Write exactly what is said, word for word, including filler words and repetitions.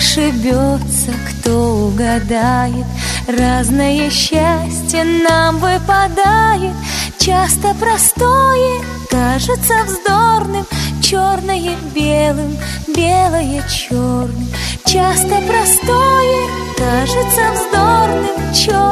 ошибется, кто угадает. Разное счастье нам выпадает. Часто простое кажется вздорным, черное белым, белое черным. Часто простое кажется вздорным, черным.